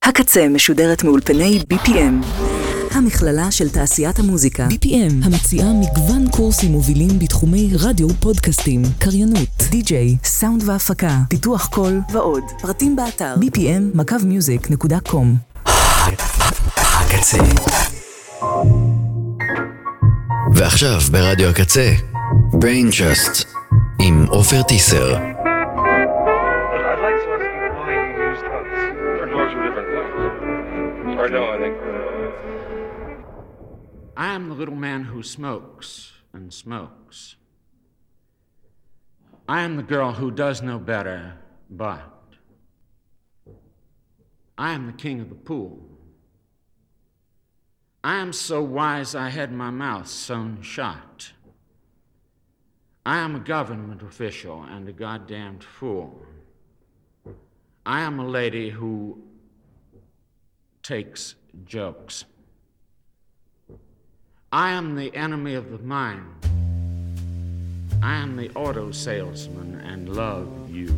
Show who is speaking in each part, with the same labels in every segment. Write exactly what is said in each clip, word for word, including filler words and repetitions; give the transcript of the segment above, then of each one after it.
Speaker 1: הקצה משודרת מאולפני בי פי אם, המכללה של תעשיית המוזיקה.
Speaker 2: בי פי אם, המציעה מגוון קורסים מובילים בתחומי רדיו, פודקאסטים, קריינות, די-ג'יי,
Speaker 1: סאונד והפקה, פיתוח קול ועוד. פרטים באתר
Speaker 2: בי פי אם מקו מיוזיק נקודה קום.
Speaker 3: הקצה. ועכשיו ברדיו הקצה, Brain Trust עם עופר טיסר.
Speaker 4: Or no, I think... I am the little man who smokes and smokes. I am the girl who does know better, but... I am the king of the pool. I am so wise I had my mouth sewn shut. I am a government official and a goddamned fool. I am a lady who... takes jokes. I am the enemy of the mind. I am the auto salesman and love you.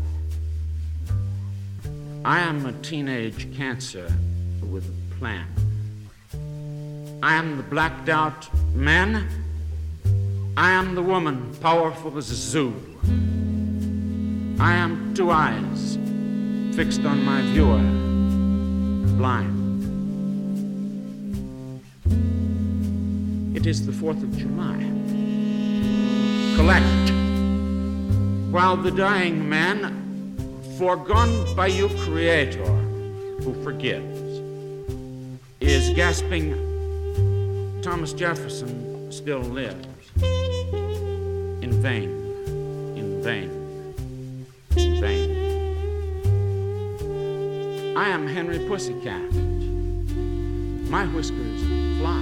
Speaker 4: I am a teenage cancer with a plan. I am the blacked out man. I am the woman powerful as a zoo. I am two eyes fixed on my viewer. Blind. It is the fourth of July. Collect. While the dying man, foregone by you creator, who forgives, is gasping, Thomas Jefferson still lives. In vain, in vain, in vain. I am Henry Pussycat. My whiskers fly.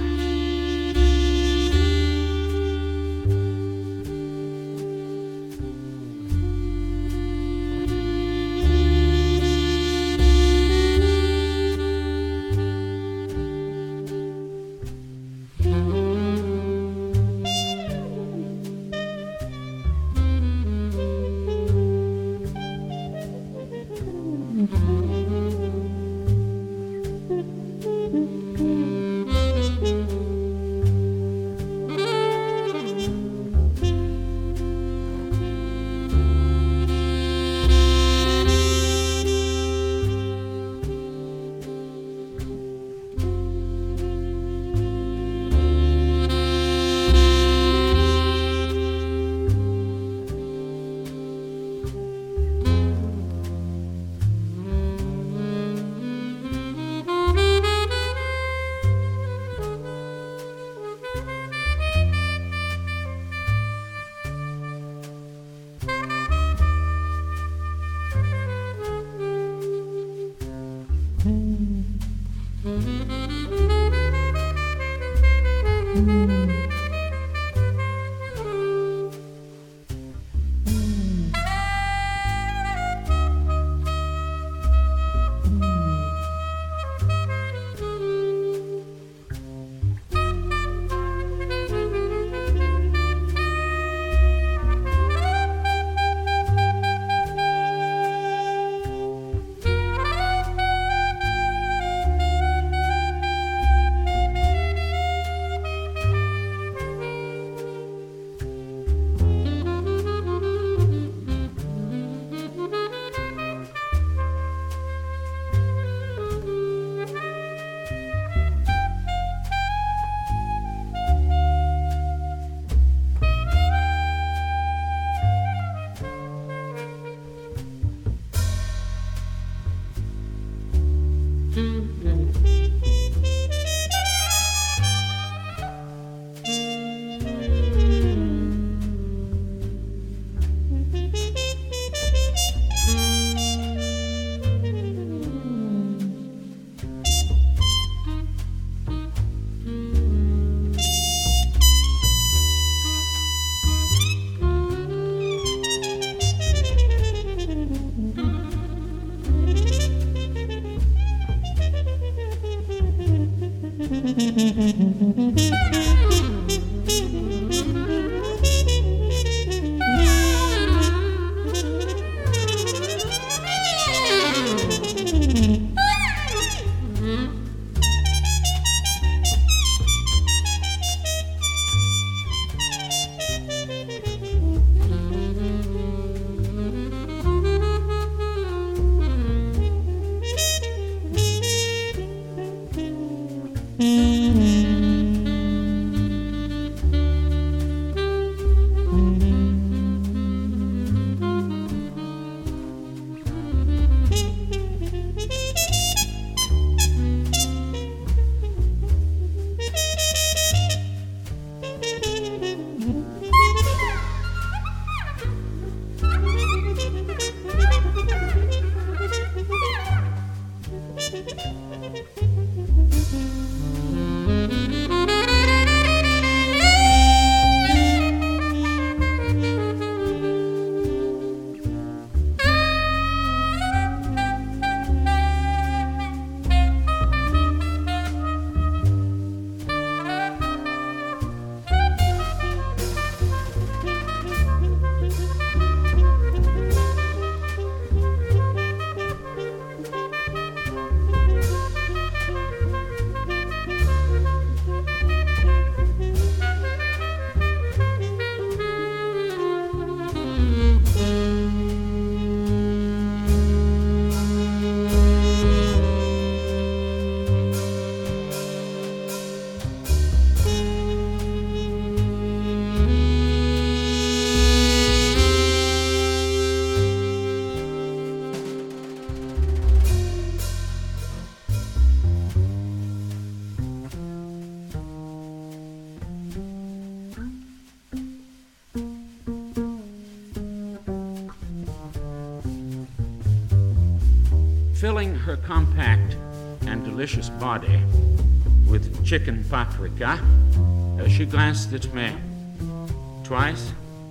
Speaker 4: Filling her compact and delicious body with chicken paprika, uh, she glanced at me twice.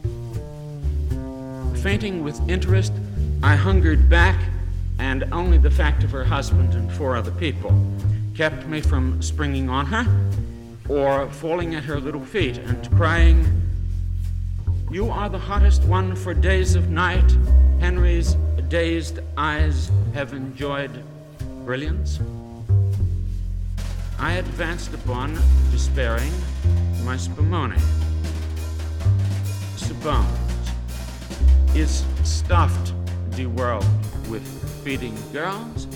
Speaker 4: Fainting with interest, I hungered back, and only the fact of her husband and four other people kept me from springing on her or falling at her little feet and crying, "You are the hottest one for days of night. Henry's dazed eyes have enjoyed brilliance." I advanced upon, despairing, my spumoni. Sabones is stuffed the world with feeding girls.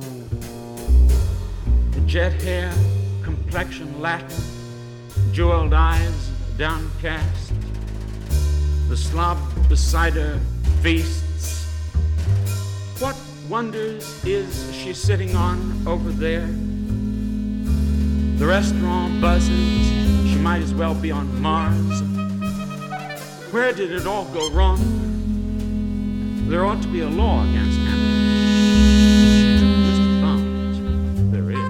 Speaker 4: Jet hair, complexion lack, jeweled eyes downcast. The slob beside her feasts. What wonders is she sitting on over there? The restaurant buzzes. She might as well be on Mars. Where did it all go wrong? There ought to be a law against him. Mister Bones, there is.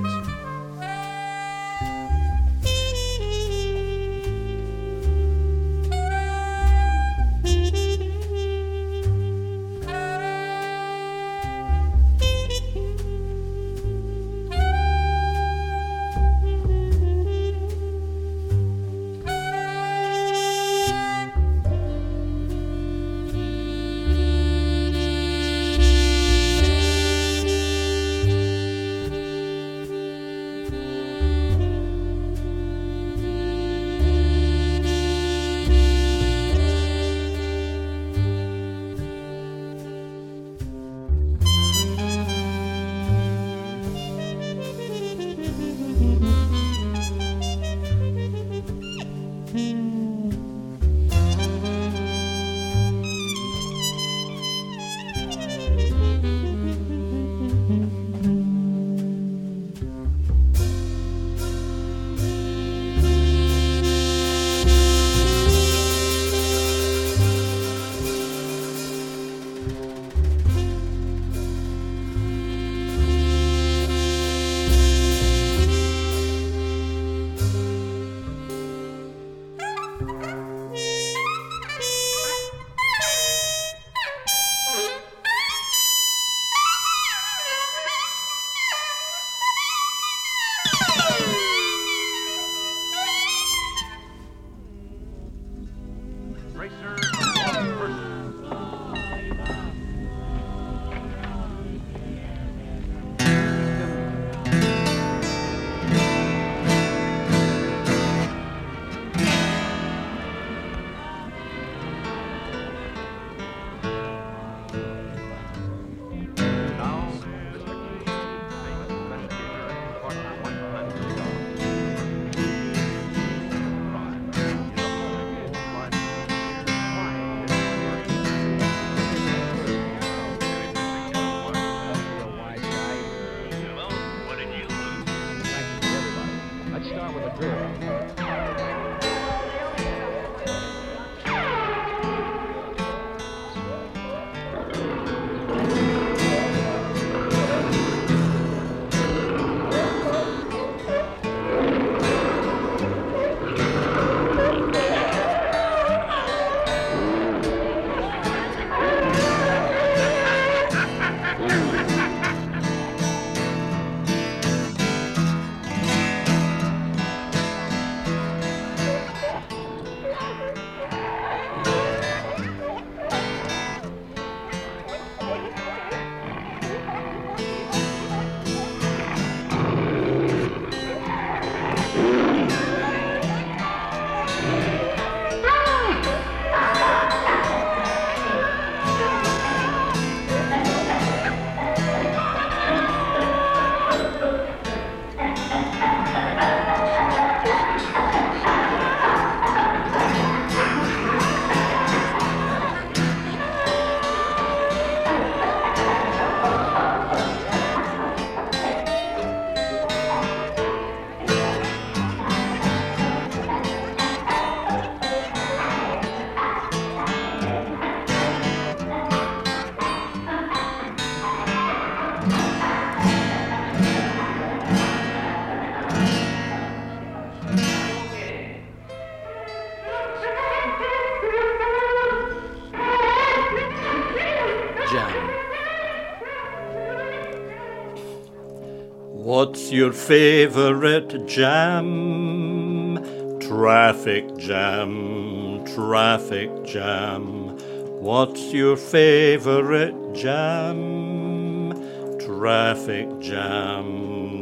Speaker 5: What's your favorite jam? Traffic jam, traffic jam. What's your favorite jam? Traffic jam.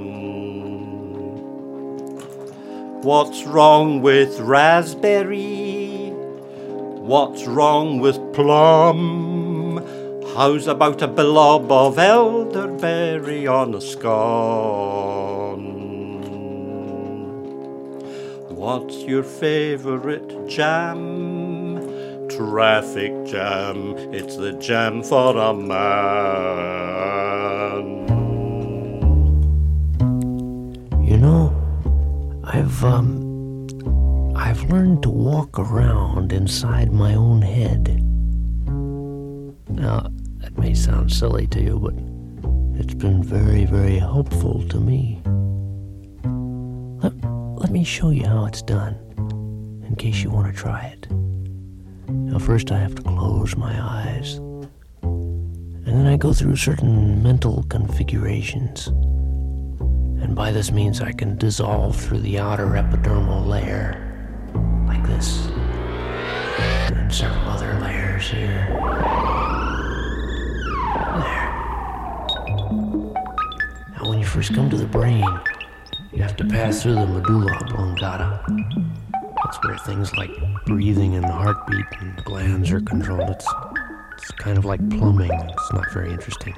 Speaker 5: What's wrong with raspberry? What's wrong with plum? How's about a blob of elderberry on a scone? What's your favorite jam? Traffic jam, it's the jam for a man.
Speaker 6: You know, I've, um, I've learned to walk around inside my own head. Now, that may sound silly to you, but it's been very, very helpful to me. Let, let me show you how it's done, in case you want to try it. Now, first I have to close my eyes, and then I go through certain mental configurations. And by this means I can dissolve through the outer epidermal layer, like this, and then several other layers here. There. Now, when you first come to the brain, you have to pass through the medulla oblongata. That's where things like breathing and heartbeat and glands are controlled. It's, it's kind of like plumbing. It's not very interesting.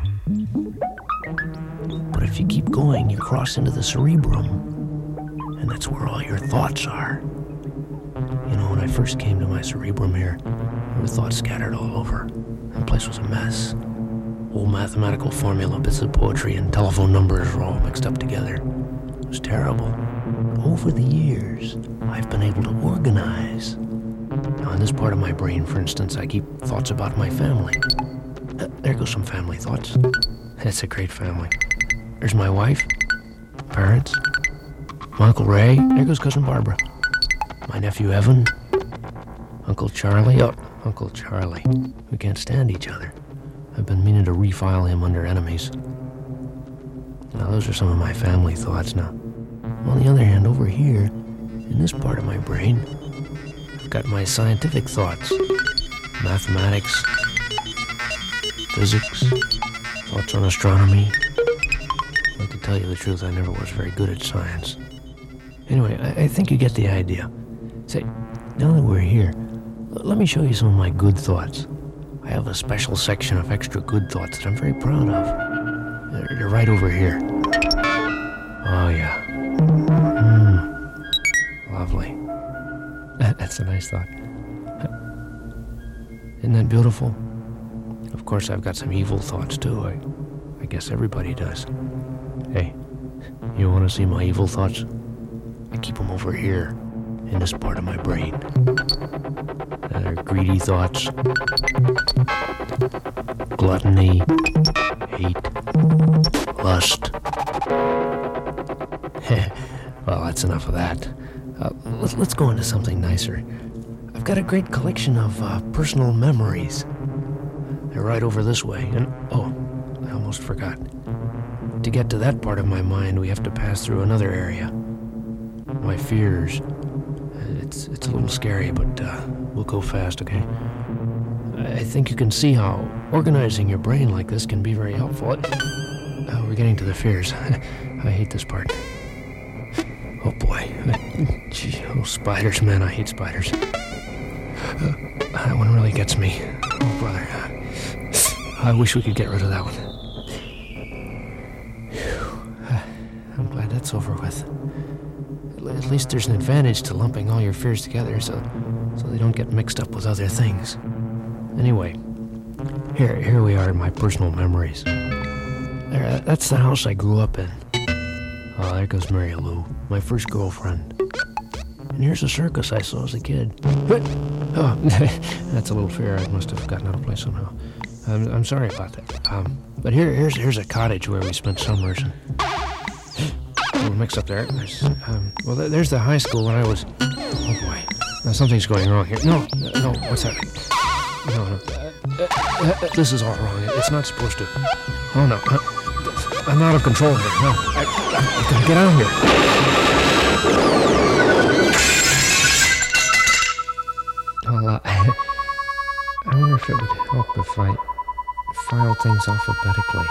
Speaker 6: But if you keep going, you cross into the cerebrum, and that's where all your thoughts are. You know, when I first came to my cerebrum here, there were thoughts scattered all over. The place was a mess. Old mathematical formula, bits of poetry, and telephone numbers were all mixed up together. It was terrible. But over the years, I've been able to organize. Now, in this part of my brain, for instance, I keep thoughts about my family. Uh, there goes some family thoughts. It's a great family. There's my wife, parents, my Uncle Ray. There goes Cousin Barbara. My nephew Evan, Uncle Charlie. Oh, Uncle Charlie. We can't stand each other. I've been meaning to refile him under enemies. Now, those are some of my family thoughts. Now, on the other hand, over here, in this part of my brain, I've got my scientific thoughts. Mathematics, physics, thoughts on astronomy. Well, to tell you the truth, I never was very good at science. Anyway, I, I think you get the idea. Say, now that we're here, l- let me show you some of my good thoughts. I have a special section of extra good thoughts that I'm very proud of. They're, they're right over here. Oh, yeah. Mmm. Lovely. That's a nice thought. Isn't that beautiful? Of course, I've got some evil thoughts, too. I, I guess everybody does. Hey, you want to see my evil thoughts? I keep them over here, in this part of my brain. And they're greedy thoughts, gluttony, hate, lust. Well, that's enough of that. Uh, let's, let's go into something nicer. I've got a great collection of uh, personal memories. They're right over this way. And, oh, I almost forgot. To get to that part of my mind, we have to pass through another area. My fears. It's it's a little scary, but uh, we'll go fast, okay? I think you can see how organizing your brain like this can be very helpful. Uh, we're getting to the fears. I hate this part. Oh boy. Gee, oh, spiders, man, I hate spiders. Uh, that one really gets me. Oh, brother. I wish we could get rid of that one. I'm glad that's over with. At least there's an advantage to lumping all your fears together so so they don't get mixed up with other things. Anyway, here here we are in my personal memories. There, that's the house I grew up in. Oh, there goes Mary Lou, my first girlfriend. And here's a circus I saw as a kid. Oh, that's a little fair. I must have gotten out of place somehow. I'm, I'm sorry about that. Um, but here, here's here's a cottage where we spent summers. And a little mix up there. There's, um, well, there's the high school when I was. Oh boy, now something's going wrong here. No, no, what's happening? No, no, uh, uh, uh, this is all wrong. It's not supposed to. Oh no. Uh, I'm out of control here. No, I, I, I gotta get out of here. Well, uh, I wonder if it would help if I filed things alphabetically.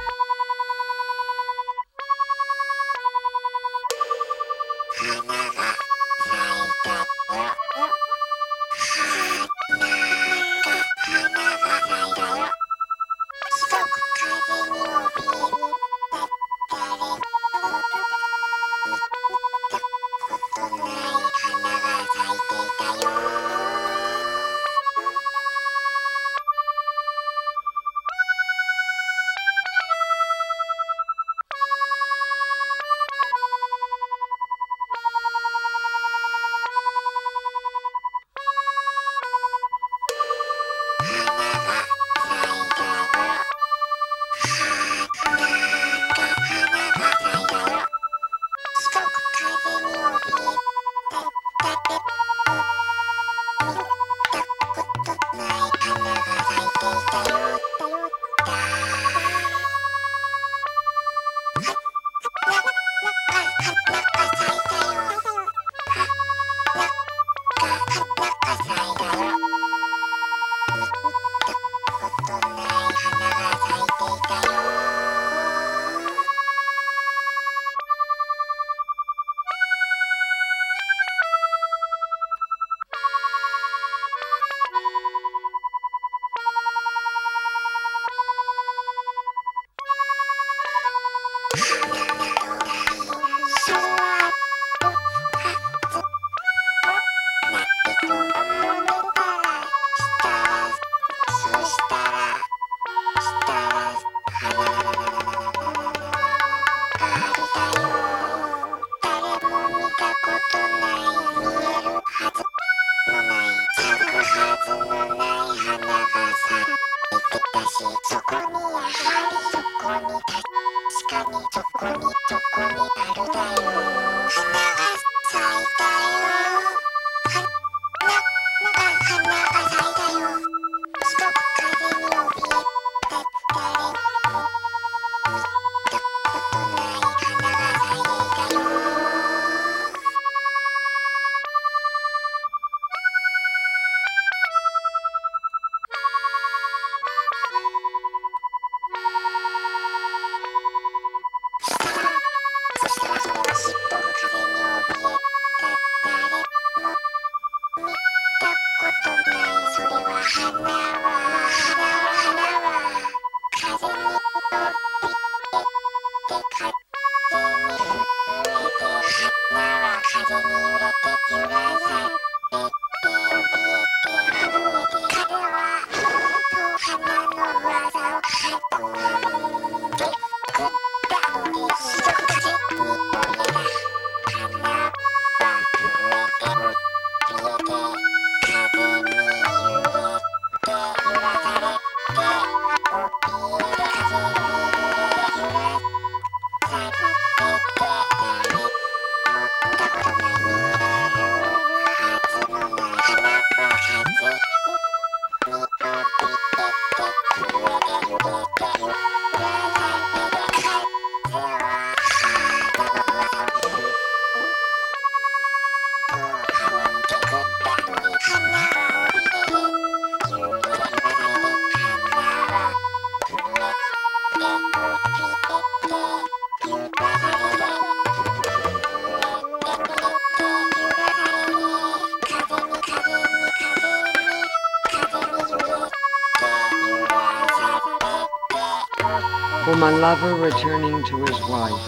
Speaker 7: For my lover returning to his wife.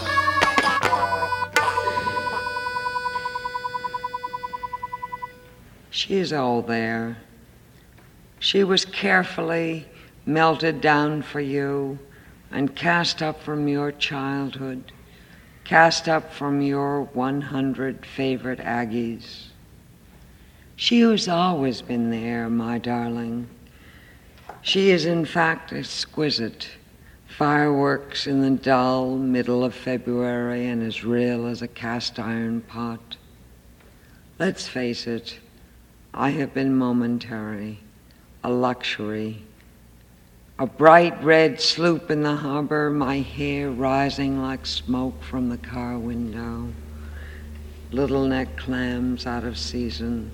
Speaker 7: She is all there. She was carefully melted down for you and cast up from your childhood, cast up from your one hundred favorite Aggies. She who's always been there, my darling. She is in fact exquisite. Fireworks in the dull middle of February and as real as a cast iron pot. Let's face it, I have been momentary, a luxury. A bright red sloop in the harbor, my hair rising like smoke from the car window. Little neck clams out of season.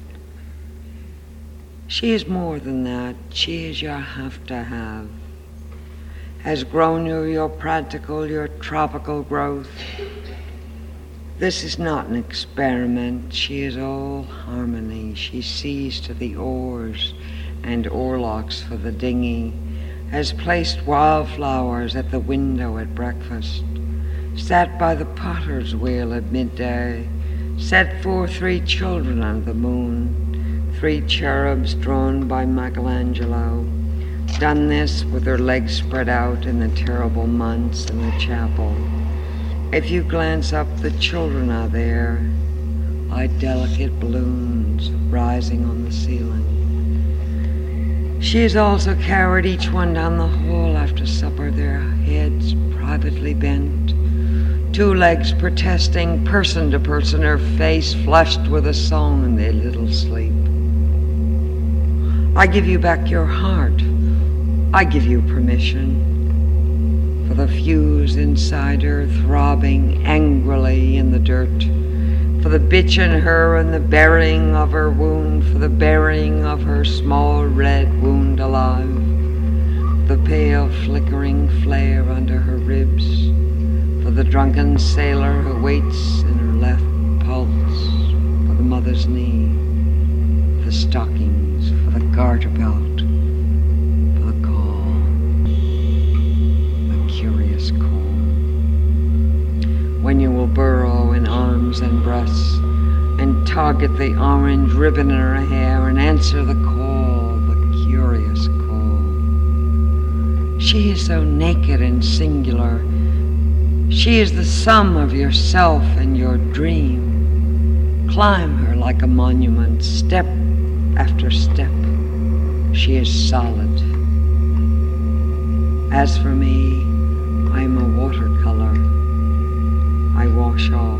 Speaker 7: She is more than that. She is your have to have. Has grown you your practical, your tropical growth. This is not an experiment. She is all harmony. She sees to the oars and oarlocks for the dinghy, has placed wildflowers at the window at breakfast, sat by the potter's wheel at midday, set forth three children under the moon, three cherubs drawn by Michelangelo, done this with her legs spread out in the terrible months in the chapel. If you glance up, the children are there, like delicate balloons rising on the ceiling. She has also carried each one down the hall after supper, their heads privately bent, two legs protesting, person to person, her face flushed with a song in their little sleep. I give you back your heart. I give you permission. For the fuse inside her throbbing angrily in the dirt, for the bitch in her and the burying of her wound, for the burying of her small red wound alive, the pale flickering flare under her ribs, for the drunken sailor who waits in her left pulse, for the mother's knee, for the stockings, for the garter belt, for the call, the curious call. When you will burrow in arms and breasts and tug at the orange ribbon in her hair and answer the call, the curious call. She is so naked and singular. She is the sum of yourself and your dream. Climb her like a monument, step after step. She is solid. As for me, I am a watercolor. I wash off.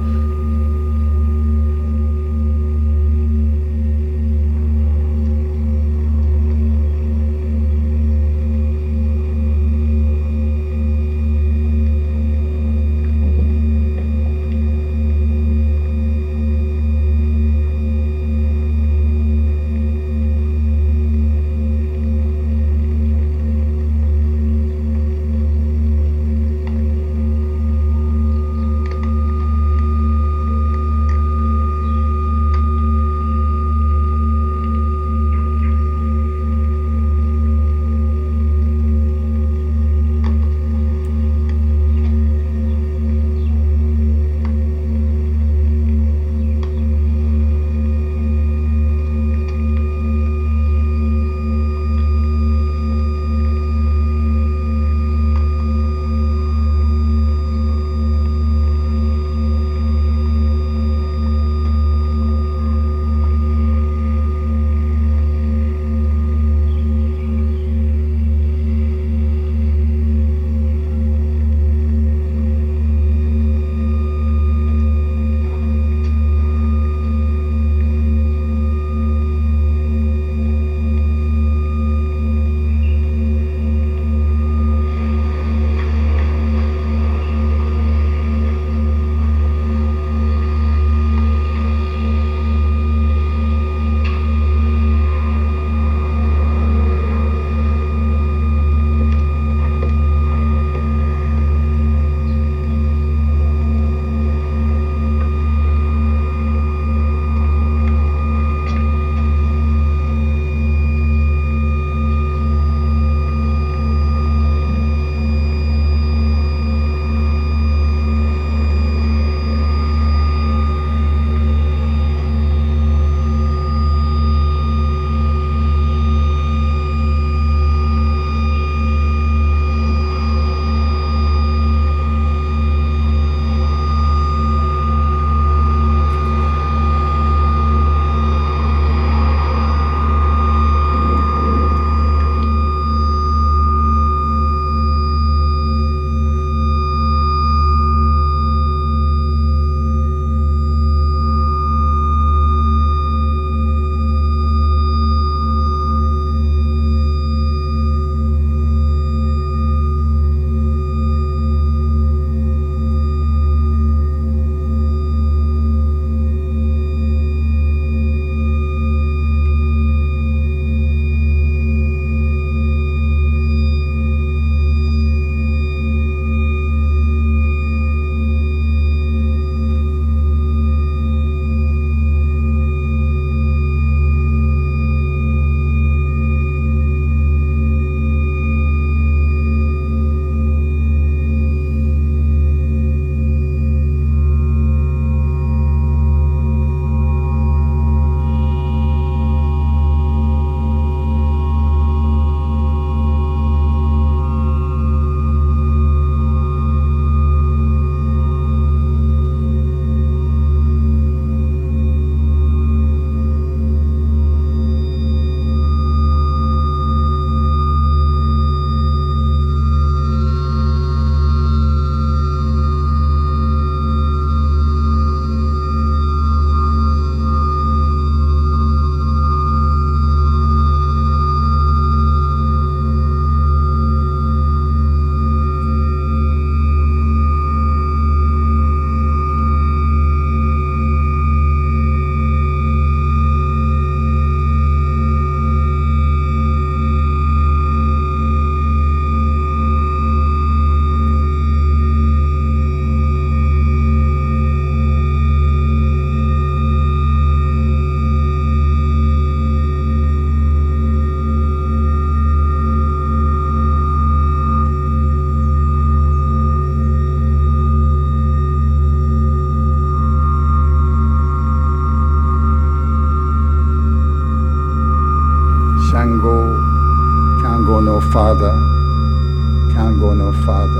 Speaker 8: father, can't go no farther.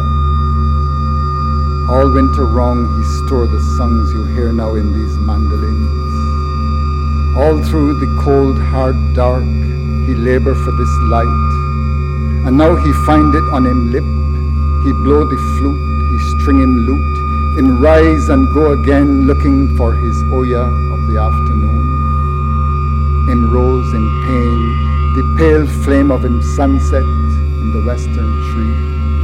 Speaker 8: All winter long he store the songs you hear now in these mandolins. All through the cold, hard dark, he labor for this light. And now he find it on him lip, he blow the flute, he string him lute, him rise and go again looking for his Oya of the afternoon. Him rose in pain, the pale flame of him sunset in the western tree.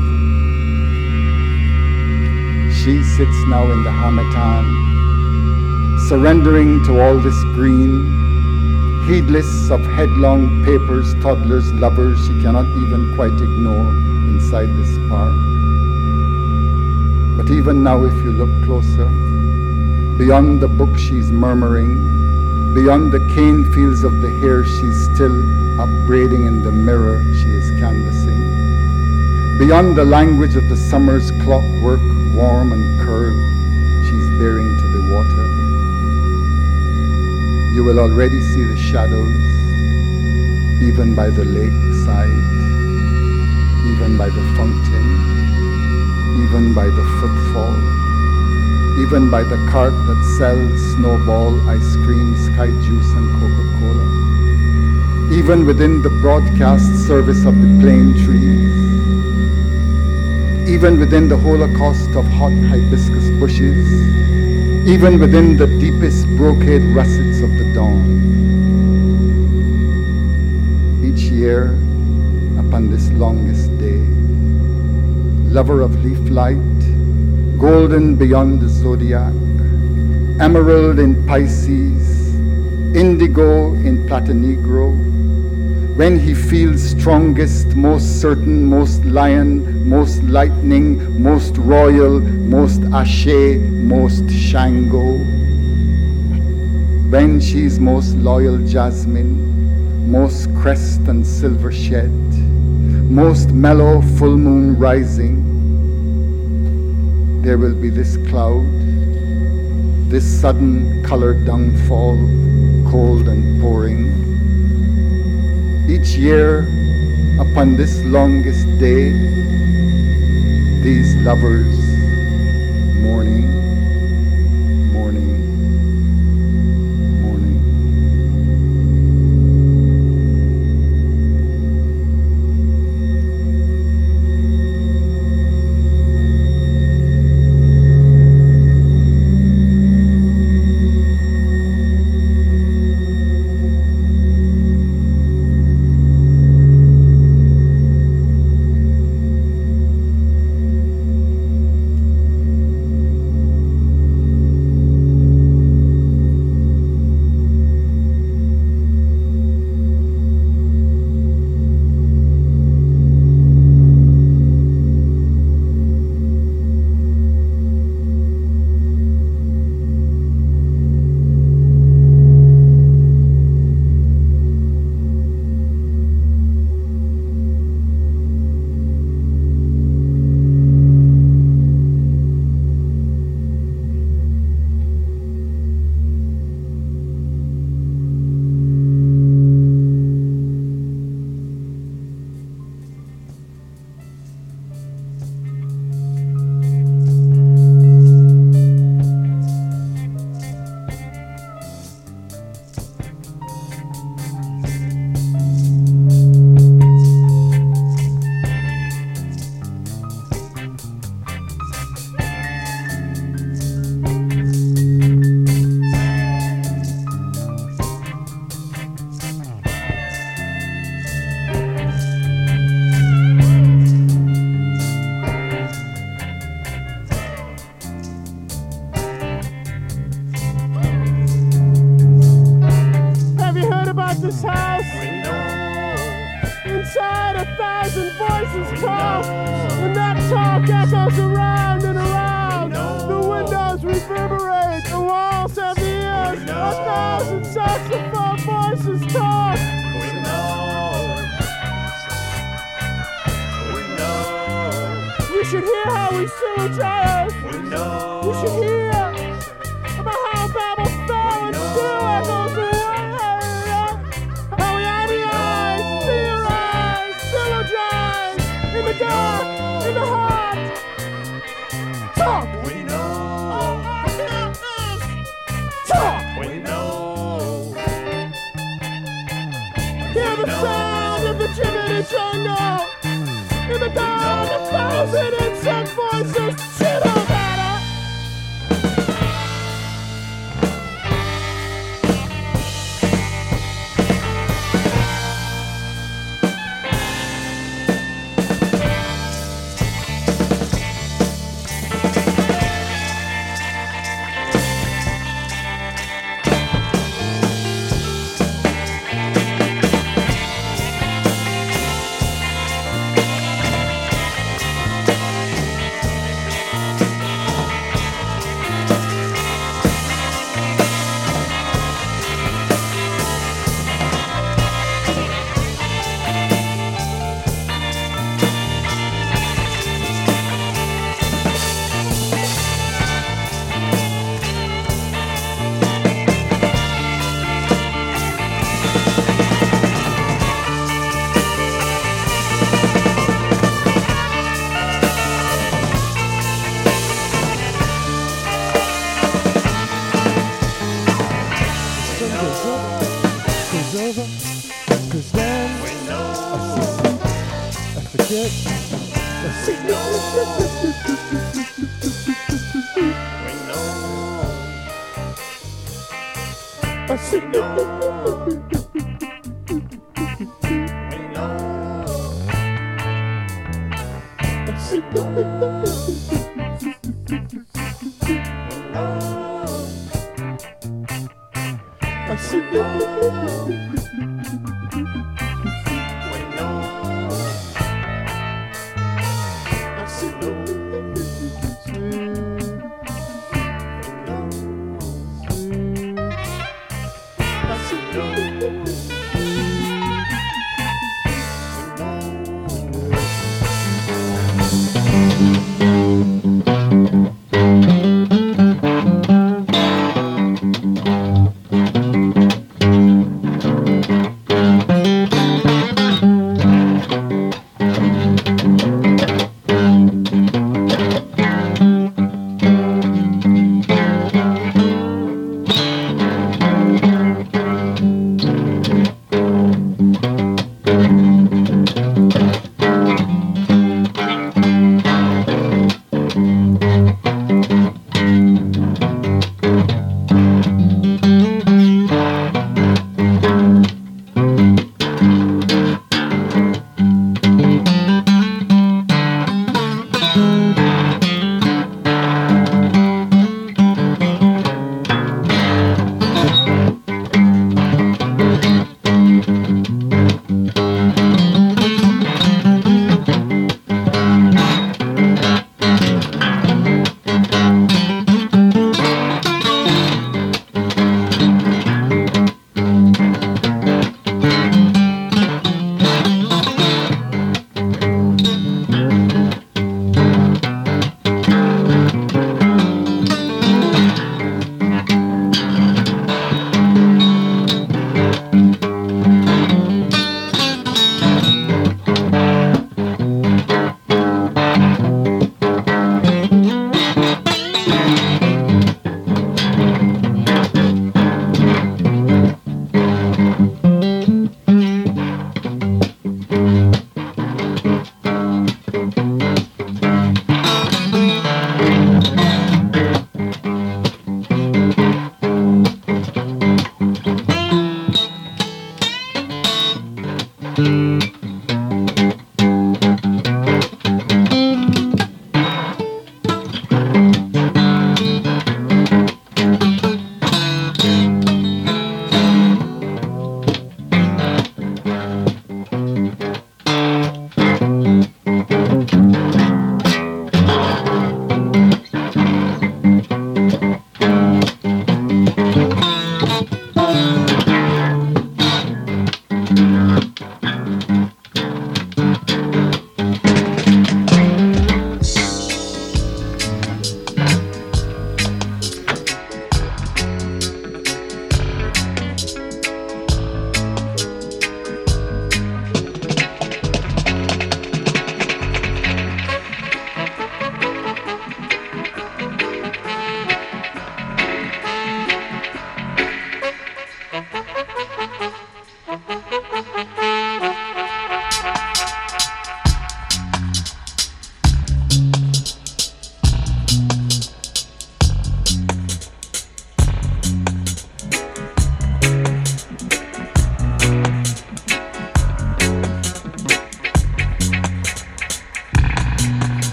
Speaker 8: She sits now in the harmattan, surrendering to all this green, heedless of headlong papers, toddlers, lovers she cannot even quite ignore inside this park. But even now if you look closer, beyond the book she's murmuring, beyond the cane fields of the hair she's still upbraiding in the mirror she is canvassing, beyond the language of the summer's clockwork, warm and curled, she's bearing to the water. You will already see the shadows, even by the lakeside, even by the fountain, even by the footfall, even by the cart that sells snowball, ice cream, sky juice and Coca-Cola, even within the broadcast service of the plane trees, even within the holocaust of hot hibiscus bushes, even within the deepest brocade russets of the dawn. Each year, upon this longest day, lover of leaf light, golden beyond the zodiac, emerald in Pisces, indigo in Platanegro, when he feels strongest, most certain, most lion, most lightning, most royal, most Ashe, most Shango. When she's most loyal jasmine, most crest and silver shed, most mellow full moon rising, there will be this cloud, this sudden colored downfall, cold and pouring. Each year, upon this longest day, these lovers mourning, mourning, mourning.
Speaker 9: Still a job. to the dawn, a thousand insect voices, sit on that.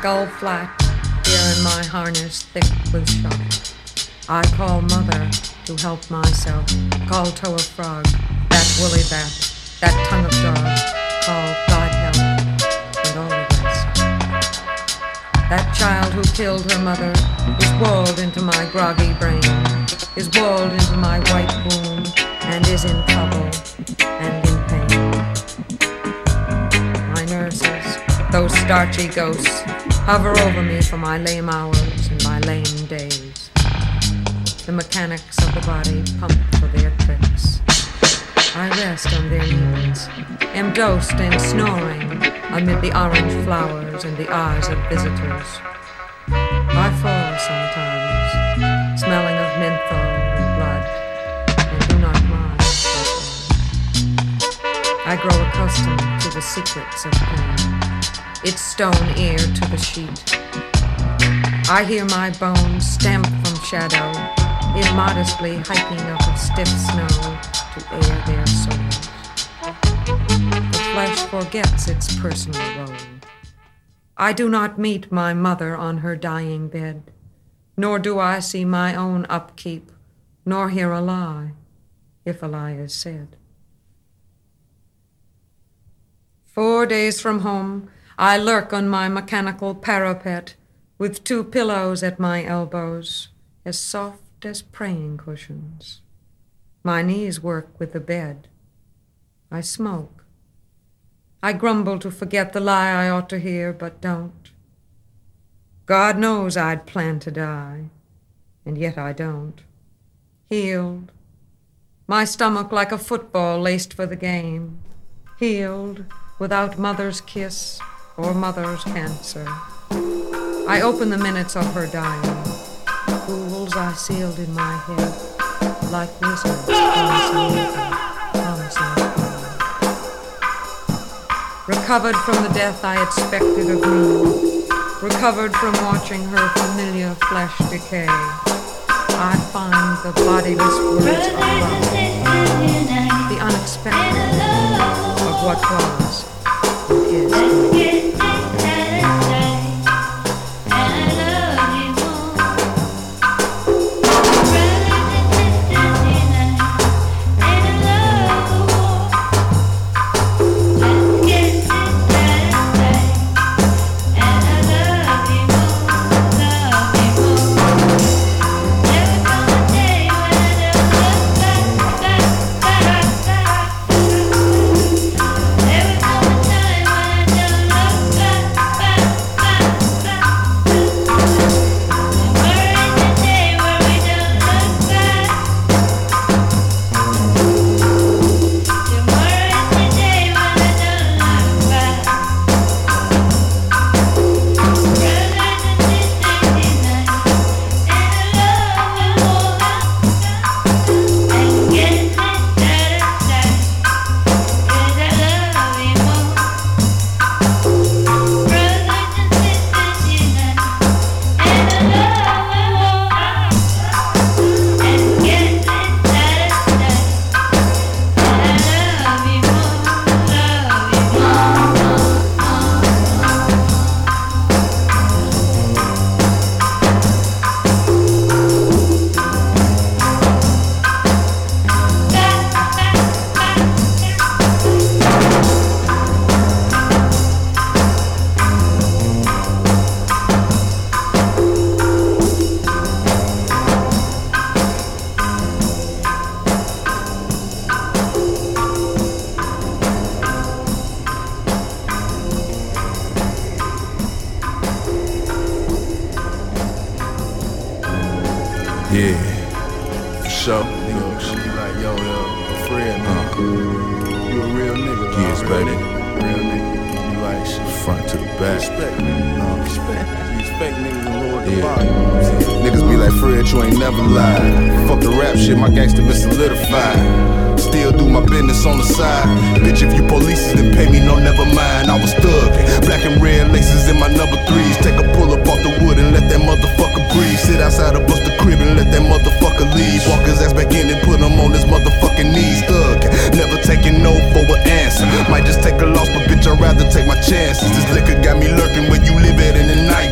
Speaker 7: skull flat, here in my harness thick with shot. I call mother to help myself, call toe of frog, that woolly bat, that tongue of dog, call God help, and all the rest. That child who killed her mother is walled into my groggy brain, is walled into my white womb, and is in trouble and in pain. My nurses, those starchy ghosts, hover over me for my lame hours and my lame days. The mechanics of the body pump for their tricks. I rest on their knees, am dosed and snoring amid the orange flowers and the eyes of visitors. I fall sometimes, smelling of menthol and blood, and do not mind that one. I grow accustomed to the secrets of pain, its stone ear to the sheet. I hear my bones stamp from shadow, immodestly hiking up a stiff snow to air their souls. The flesh forgets its personal role. I do not meet my mother on her dying bed, nor do I see my own upkeep, nor hear a lie, if a lie is said. Four days from home, I lurk on my mechanical parapet with two pillows at my elbows, as soft as praying cushions. My knees work with the bed. I smoke. I grumble to forget the lie I ought to hear, but don't. God knows I'd planned to die, and yet I don't. Healed. My stomach like a football laced for the game. Healed, without mother's kiss or mother's cancer. I open the minutes of her dying. Fools I sealed in my head, like wizards promising nothing, promising nothing. Recovered from the death I expected of me, recovered from watching her familiar flesh decay, I find the bodiless words of love, the unexpected of what was and is to me.
Speaker 10: Yeah, for sure. Nigga, should be like, yo, yo, Fred, man. You a real nigga, man. Yes, baby. Real nigga. You like shit front to the back. Respect, man. No, respect. You respect niggas and lower the body. Niggas be like, Fred, you ain't never lied. Fuck the rap shit, my gangster been solidified. Still do my business on the side. Bitch, if you police then pay me, no, never mind. I was thuggin'. Black and red laces in my number threes. Take a pull up off the wood and let that motherfucker breathe. Sit outside of bust the crib and let that motherfucker leave. Walk his ass back in and put him on his motherfucking knees. Thug, never taking no for an answer. Might just take a loss, but bitch, I'd rather take my chances. This liquor got me lurking where you live at in the night.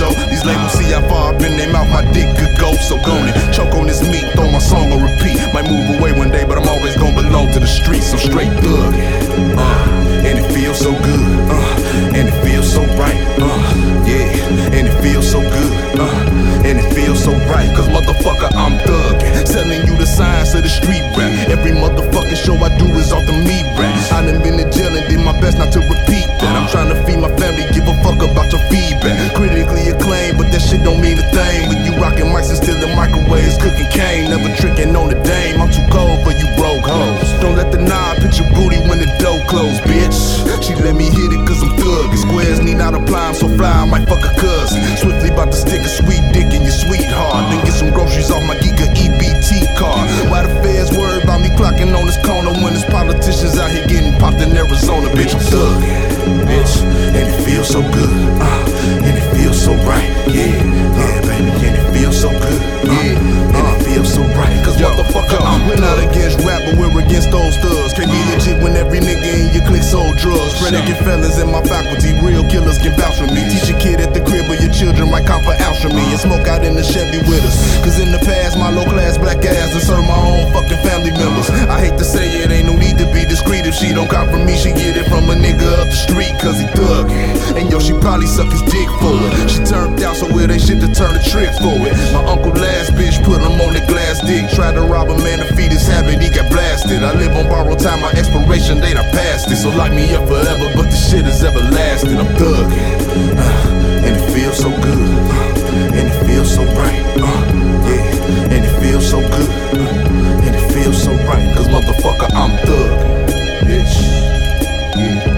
Speaker 10: show. These labels see how far up in their mouth my dick could go. So go on it, choke on this meat, throw my song on repeat. Might move away one day, but I'm always gonna belong to the streets. I'm straight thug, uh, and it feels so good, uh, and it feels so right, uh, yeah, and it feels so good, uh, and it feels so right. Cause motherfucker, I'm thuggin', selling you the science of the street rap. Every motherfucking show I do is off the meat rap. I done been in jail and did my best not to repeat that. I'm trying to feed my family, give a fuck about your feedback. Critically acclaimed, but that shit don't mean a thing when you rockin' mics and still in microwaves, cooking cane, never tricking on the dame. I'm too cold for you broke hoes. Don't let the knob hit your booty when the dough close, bitch. She let me hit it cause I'm thuggin'. Squares need not apply, I'm so fly, I might fuck a cousin. Swiftly about to stick a sweet dick in your sweetheart. Then get some groceries off my Geeka E B T card. Why the feds worried about me clocking on this corner when there's politicians out here getting popped in Arizona? Bitch, I'm thuggin', bitch, and it feels so good, uh, and it feels so right, yeah, yeah, baby, and it feels so good, uh, and it feels so right. Cause yo, motherfucker, yo, I'm we're not against rap, but we're against those thugs. Can't be legit when every nigga in your clique sold drugs. Predicate fellas in my faculty, real killers can vouch for me. Teach a kid at the crib, but your children might come for ounce from me and smoke out in the Chevy with us. Cause in the past, my low class black ass and serve my own fucking family members. I hate to say it, ain't no need to be discreet. If she don't cop from me, she get it from a nigga up the street. Cause he thuggin', and yo, she probably suck his dick for it. She turned out, so it ain't shit to turn the trick for it. My uncle last bitch put him on the glass dick. Tried to rob a man to feed his habit, he got blasted. I live on borrowed time, my expiration date, I passed it. So lock me up forever, but the shit is everlasting. I'm thuggin', uh, and it feels so good, uh, and it feels so right, uh, yeah, and it feels so good, uh, and it feels so right. Cause motherfucker, I'm thuggin', bitch, yeah.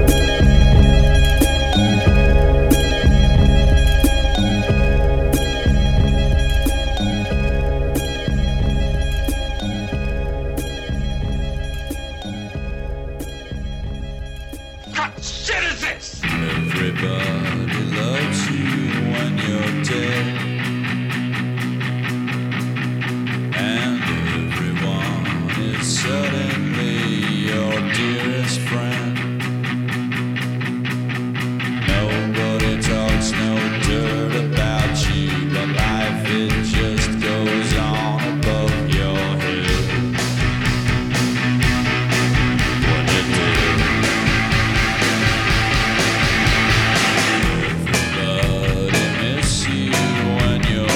Speaker 4: What shit is this?
Speaker 11: Everybody loves you when you're dead, and everyone is suddenly your dearest friend. Nobody talks no dirt about you, but life it just goes on above your head. When it did.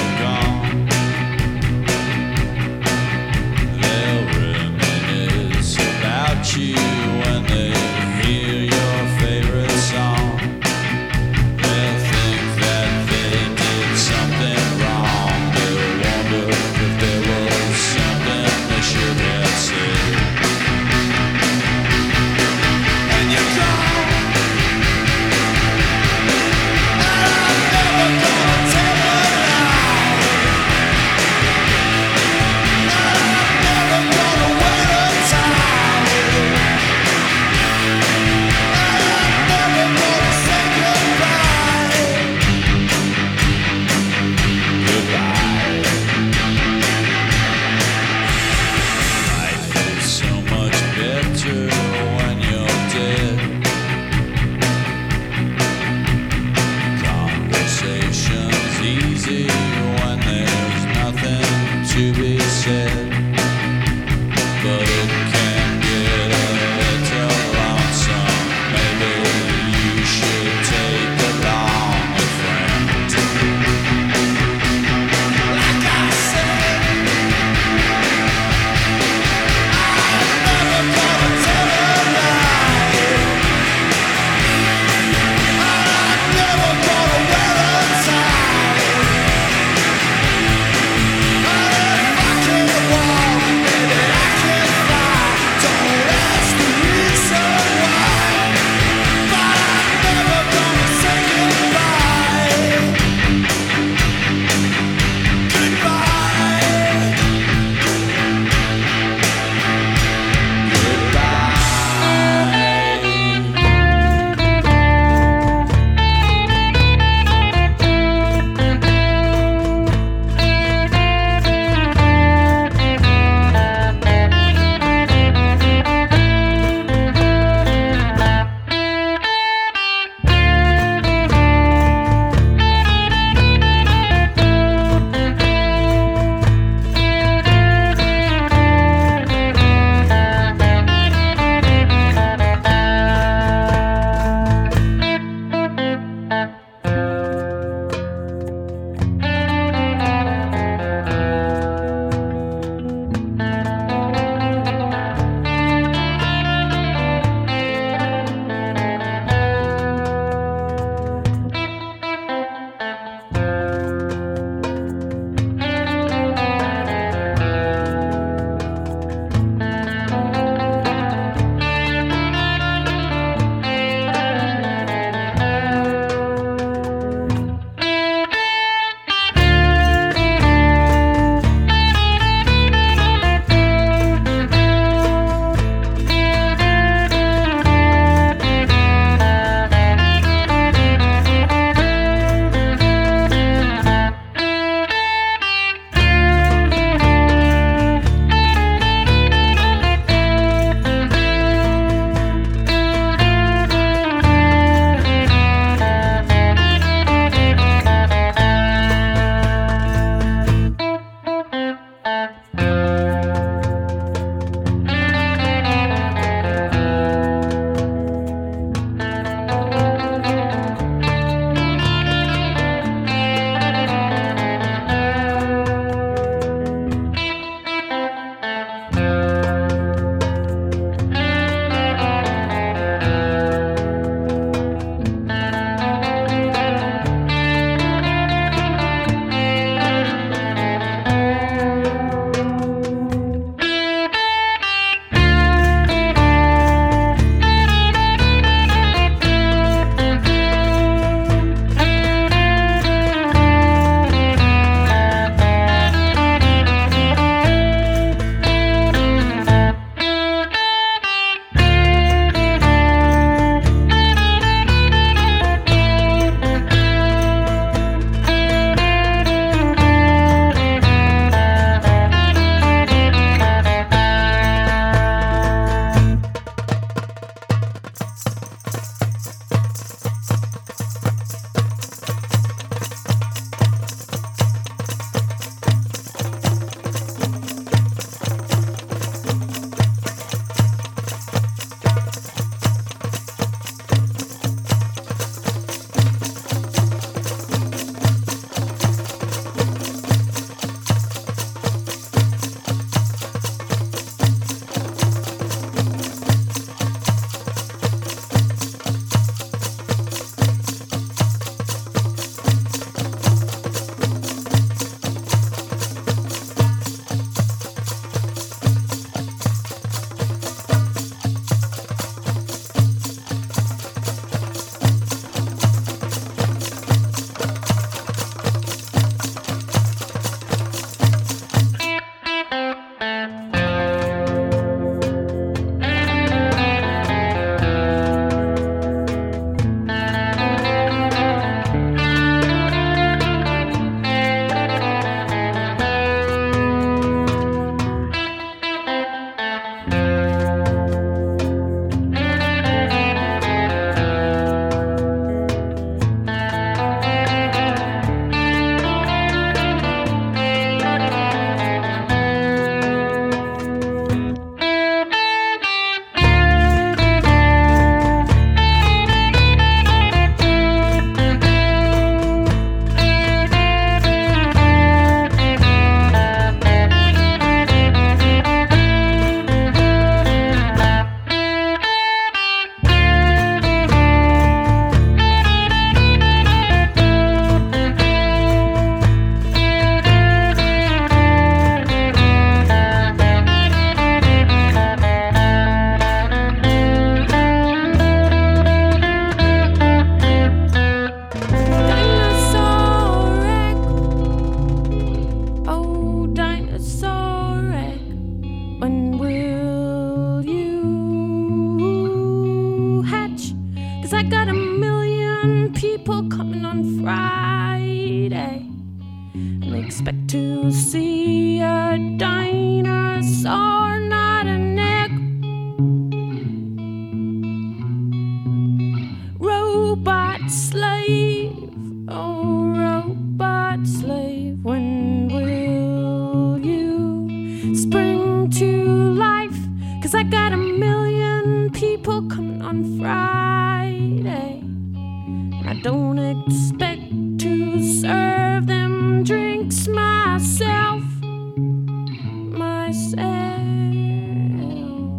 Speaker 11: Is
Speaker 12: 'cause I got a million people coming on Friday. I don't expect to serve them drinks myself, myself.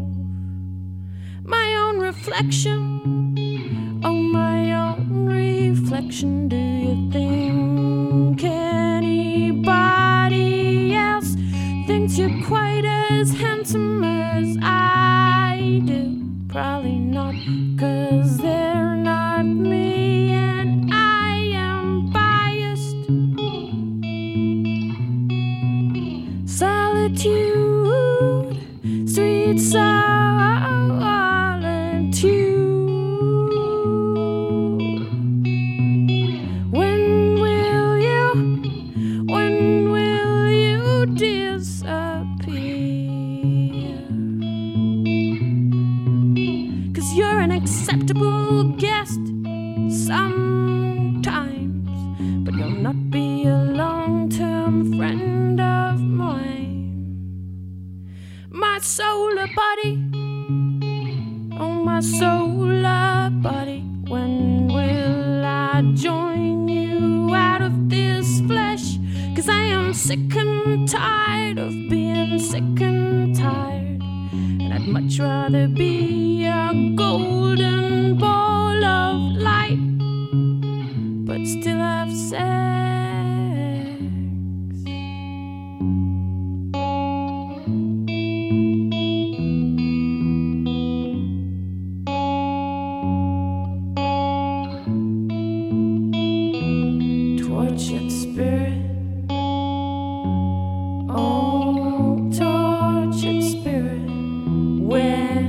Speaker 12: My own reflection, oh my own reflection. Do you think anybody else thinks you're quite as handsome as I do? Probably not, 'cause they're not me. Solitude, sweet solitude. When will you, when will you disappear? 'Cause you're an acceptable guest sometimes, but you'll not be a long-term friend of mine. My solar body, oh my solar body, when will I join you out of this flesh? 'Cause I am sick and tired of being sick and tired, and I'd much rather be a golden ball of light, but still have sex. Tortured spirit, oh tortured spirit, when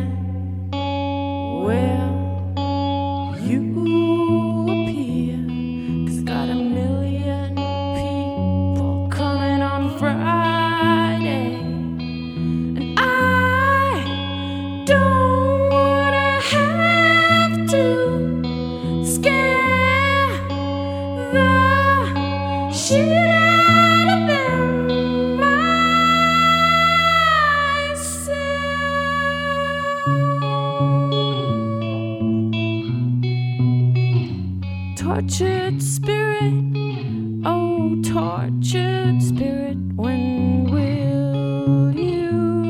Speaker 12: will you appear? 'Cause got a million people coming on Friday, and I don't wanna have to scare the shit out of them myself. Tortured spirit, oh tortured spirit, when will you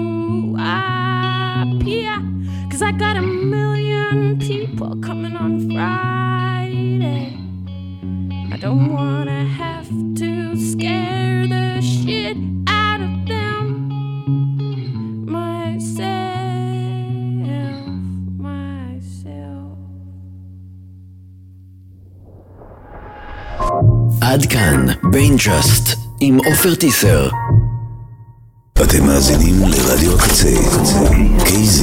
Speaker 12: appear? 'Cause I got a million people coming on Friday. I don't wanna have to scare the shit out of them myself, myself.
Speaker 3: עד כאן ביינג'אסט עם עופר טיסר.
Speaker 13: אתם מאזינים לרדיו הקצה, קיי